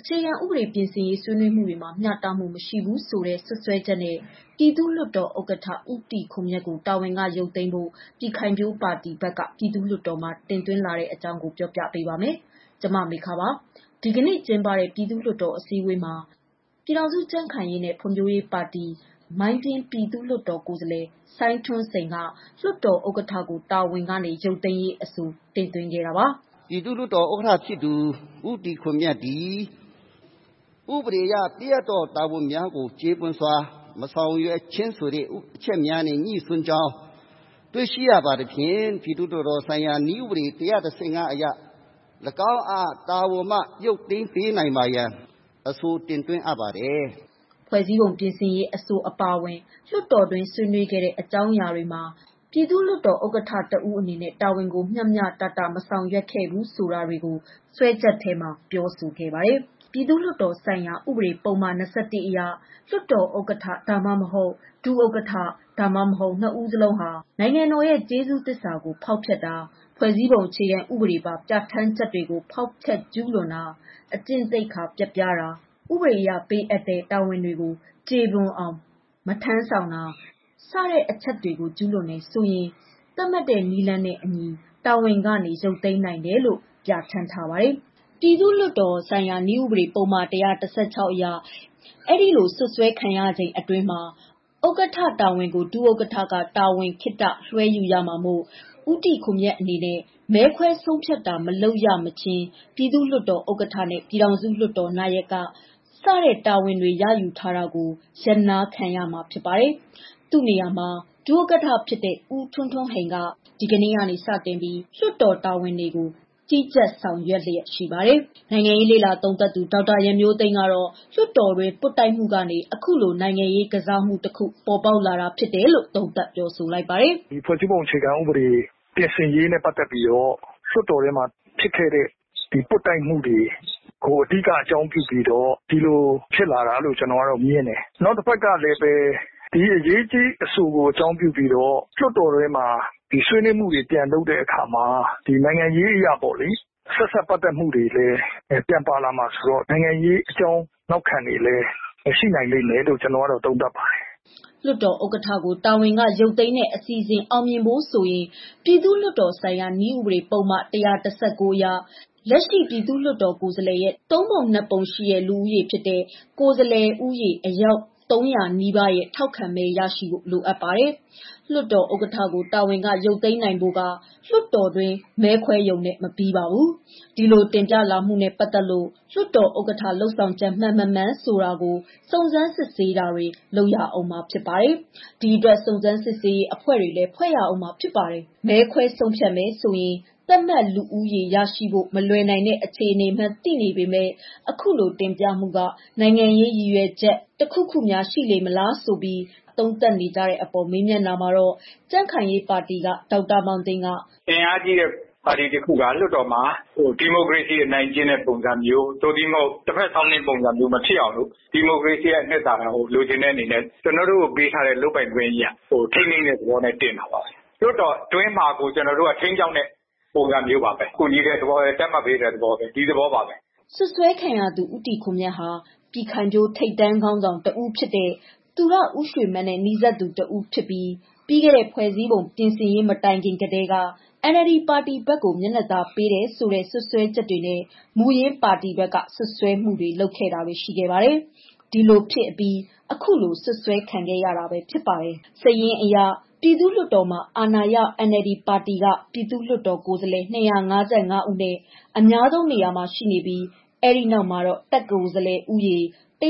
အခြေခံဥပဒေပြင်ဆင်ရေးဆွေးနွေးမှုတွေမှာမျှတမှုမရှိဘူးဆိုတဲ့စွပ်စွဲချက်နဲ့ပြည်သူ့လွှတ်တော်ဥက္ကဋ္ဌဦးတီခွန်မြတ်ကိုတာဝန်ကရုပ်သိမ်းဖို့ပြည်ခိုင်ဖြိုးပါတီဘက်ကပြည်သူ့လွှတ်တော်မှာတင်သွင်းလာတဲ့အကြောင်းကိုပြောပြပေးပါမယ်။ကျွန်မမေခပါဒီကနေ့ကျင်းပတဲ့ပြည်သူ့လွှတ်တော်အစည်းအဝေးမှာပြည်ထောင်စုကြံ့ခိုင်ရေးနဲ့ဖွံ့ဖြိုးရေးပါတီမိုင်းပြင်းပြည်သူ့လွှတ်တော်ကိုယ်စားလှယ်စိုင်းထွန်းစိန်ကလွှတ်တော်ဥက္ကဋ္ဌကိုတာဝန်ကနေရုပ်သိမ်းရေးအဆိုတင်သွင်းခဲ့တာပါ။ပြည်သူ့လွှတ်တော်ဥက္ကဋ္ဌဖြစ်သူဦးတီခွန်မြတ်သည်ဥပဒေအရတရားတော်တာဝန်များကိုကျေပွန်စွာမဆောင်ရွက်ခြင်းဆိုတဲ့အချက်များနှင့်ညှိစွန်းကြောင်းတွေ့ရှိရပါသဖြင့်ပြည်သူ့လွှတ်တော်ဆိုင်ရာနည်းဥပဒေ115အရ၎င်းအားတာဝန်မှရုပ်သိမ်းပေးနိုင်ပါရန်အဆိုတင်သွင်းအပ်ပါတယ်။ဖွဲ့စည်းပုံပြင်ဆင်ရေးအဆိုအပါအဝင်လွှတ်တော်တွင်ဆွေးနွေးခဲ့တဲ့အကြောင်းအရာတွေမှာပြည်သူ့လွှတ်တော်ဥက္ကဋ္ဌတဦးအနေနဲ့တာဝန်ကိုမျှမျှတတမဆောင်ရွက်ခဲ့ဘူးဆိုတာတွေကိုစွဲချက်ထဲမှာပြောဆိုခဲ့ပါတယ်။ပြည်သူ့လွှတ်တော်ဆိုင်ရာဥပဒေပုံမှန်21အရလွှတ်တော်ဥက္ကဋ္ဌဒါမှမဟုတ်ဒုဥက္ကဋ္ဌဒါမှမဟုတ်နှစ်ဦးစလုံးဟာနိုင်ငံတော်ရဲ့ကျေးဇူးသစ္စာကိုဖောက်ဖျက်တာဖွဲ့စည်းပုံအခြေခံဥပဒေပါပြဋ္ဌာန်းချက်တွေကိုဖောက်ဖျက်ကျူးလွန်တာအကျင့်သိက္ခာပျက်ပြားတာဥပဒေအရပေးအပ်တဲ့တာဝန်တွေကိုကျေပွန်အောင်မထမ်းဆောင်တာစတဲ့အချက်တွေကိုကျူးလွန်နေဆိုရင်သတ်မှတ်တဲ့နည်းလမ်းနဲ့အညီတာဝန်ကနေရုပ်သိမ်းနိုင်တယ်လို့ပြဋ္ဌာန်းထားပါတယ်။ပြည်သူ့လွှတ်တော်ဆိုင်ရာနည်းဥပဒေပုံမှန်116အရအဲ့ဒီလိုဆွဆွဲခံရချိန်အတွင်းမှာဥက္ကဋ္ဌတာဝန်ကိုဒုဥက္ကဋ္ဌကတာဝန်ခိတ္တလွှဲယူရမှာမို့ဦးတီခွန်မြတ်အနေနဲ့မဲခွဲဆုံးဖြတ်တာမလုပ်ရမချင်းပြည်သူ့လွှတ်တော်ဥက္ကဋ္ဌနဲ့ပြည်ထောင်စုလွှတ်တော်နာယကစတဲ့တာဝန်တွေရယူထားတာကိုရနာခံရမှာဖြစ်ပါတယ်။သူ့နေရာမှာဒုဥက္ကဋ္ဌဖြစ်တဲ့ဦးထွန်းထွန်းဟိန်ကဒီကနေ့ကနေစတင်ပြီးလွှတ်တော်တာဝန်တွေကိုကြီးကြပ်ဆောင်ရွက်လျက်ရှိပါတယ်။နိုင်ငံရေးလေလာသုံးသပ်သူဒေါက်တာရန်မျိုးသိန်းကတော့လွှတ်တော်တွင်ပုတ်တိုက်မှုကနေအခုလိုနိုင်ငံရေးကစားမှုတစ်ခုပေါ်ပေါက်လာတာဖြစ်တယ်လို့သုံးသပ်ပြောဆိုလိုက်ပါတယ်။ဒီဖွဲ့စည်းပုံအခြေခံဥပဒေပြင်ဆင်ရေးနဲ့ပတ်သက်ပြီးတော့လွှတ်တော်ထဲမှာဖြစ်ခဲ့တဲ့ဒီပုတ်တိုက်မှုတွေကိုအဓိကအကြောင်းပြုပြီးတော့ဒီလိုဖြစ်လာတာလို့ကျွန်တော်ကတော့မြင်တယ်။နောက်တစ်ဖက်ကလည်းပဲဒီအရေးကြီးအဆိုကိုအကြောင်းပြုပြီးတော့လွှတ်တော်ထဲမှာဒီဆွေးနွေးမှုတွေပြန်လုပ်တဲ့အခါမှာဒီနိုင်ငံရေးအရာပေါ့လေဆက်ဆက်ပတ်သက်မှုတွေလည်းပြန်ပါလာမှာဆိုတော့နိုင်ငံရေးအကြောင်းနောက်ခံတွေလည်းရှိနိုင်လိမ့်မယ်လို့ကျွန်တော်ကတော့သုံးသပ်ပါတယ်လွှတ်တော်ဥက္ကဋ္ဌကိုတာဝန်ကရုပ်သိမ်းတဲ့အစီအစဉ်အောင်မြင်ဖို့ဆိုရင်ပြည်သူ့လွှတ်တော်ဆိုင်ရာနည်းဥပဒေပုံမှန်119အရလက်ရှိပြည်သူ့လွှတ်တော်ကိုယ်စားလှယ်ရဲ့3ပုံ2ပုံရှိတဲ့လူဦးရေဖြစ်တဲ့ကိုယ်စားလှယ်ဦးရေအယောက်300နီးပါးရဲ့ထောက်ခံမဲရရှိဖို့လိုအပ်ပါတယ်။လွှတ်တော်ဥက္ကဋ္ဌကိုတာဝန်ကရုပ်သိမ်းနိုင်ဖို့ကလွှတ်တော်တွင်မဲခွဲရုံနဲ့မပြီးပါဘူး။ဒီလိုတင်ပြလာမှုနဲ့ပတ်သက်လို့လွှတ်တော်ဥက္ကဋ္ဌလှုပ်ဆောင်ချက်မှန်ဆိုတာကိုစုံစမ်းစစ်ဆေးတာတွေလုပ်ရအောင်မှာဖြစ်ပါတယ်။ဒီအတွက်စုံစမ်းစစ်ဆေးရေးအဖွဲ့တွေလည်းဖွဲ့ရအောင်မှာဖြစ်ပါတယ်။မဲခွဲဆုံးဖြတ်မယ်ဆိုရင်သတ်မှတ်လူဦးရေရရှိဖို့မလွယ်နိုင်တဲ့အခြေအနေမှန်သိနေပေမဲ့အခုလိုတင်ပြမှုကနိုင်ငံရေးရည်ရွယ်ချက်တစ်ခုခုများရှိလေမလားဆိုပြီးသုံးသပ်နေကြတဲ့အပေါ်မေးမြန်းတာမှာတော့ကြံ့ခိုင်ရေးပါတီကဒေါက်တာမောင်သိန်းကအင်အားကြီးတဲ့ပါတီတစ်ခုကလွှတ်တော်မှာဒီမိုကရေစီအနိုင်ကျင့်တဲ့ပုံစံမျိုးသို့ဒီမဟုတ်တစ်ဖက်ဆောင်တဲ့ပုံစံမျိုးမဖြစ်အောင်လို့ဒီမိုကရေစီရဲ့နှစ်သာရကိုလိုချင်တဲ့အနေနဲ့ကျွန်တော်တို့ကိုပေးထားတဲ့လုပ်ပိုင်ခွင့်ကြီးထိန်းသိမ်းတဲ့သဘောနဲ့တင်တာပါပဲလွှတ်တော်တွင်းမှာကိုကျွန်တော်တို့ကထိန်းချောင်းတဲ့ပုံစံမျိုးပါပဲခုညီတဲ့သဘောနဲ့တက်မှတ်ပေးတဲ့သဘောပဲဒီသဘောပါပဲဆွဆွဲခံရသူဦးတီခွန်မြတ်ဟာပြည်ခိုင်ဖြိုးထိပ်တန်းခေါင်းဆောင်တဦးဖြစ်တဲ့သူရဦးရွှေမန်းနဲ့နှီးစပ်သူတဦးဖြစ်ပြီးခဲ့တဲ့ဖွဲ့စည်းပုံပြင်ဆင်ရေးမတိုင်ခင်ကတည်းက NLD ပါတီဘက်ကိုမျက်နှာသာပေးတယ်ဆိုတဲ့ဆွဆွဲချက်တွေနဲ့မူရင်းပါတီဘက်ကဆွဆွဲမှုတွေလုပ်ခဲ့တာပဲရှိခဲ့ပါတယ်။ဒီလိုဖြစ်အပြီးအခုလိုဆွဆွဲခံခဲ့ရတာပဲဖြစ်ပါတယ်။စည်ရင်အရာပြည်သူ့လွှတ်တော်မှာအာဏာရ NLD ပါတီကပြည်သူ့လွှတ်တော်ကိုယ်စားလှယ်255ဦးနဲ့အများဆုံးနေရာမှာရှိနေပြီးအဲဒီနောက်မှာတော့တက်ကိုယ်စားလှယ်ဦးရေ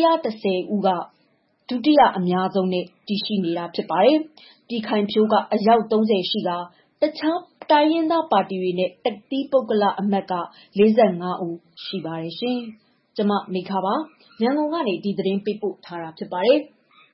110ဦးကဒုတိယအများဆုံးနဲ့တည်ရှိနေတာဖြစ်ပါတယ်။ပြည်ခိုင်ဖြိုးကအယောက်30ရှိကတခြားတိုင်းရင်းသားပါတီတွေနဲ့တတိပုဂ္ဂလအမတ်က45ဦးရှိပါတယ်ရှင်။ကျွန်မမေခပါရန်ကုန်ကနေဒီသတင်းပေးပို့ထားတာဖြစ်ပါတယ်။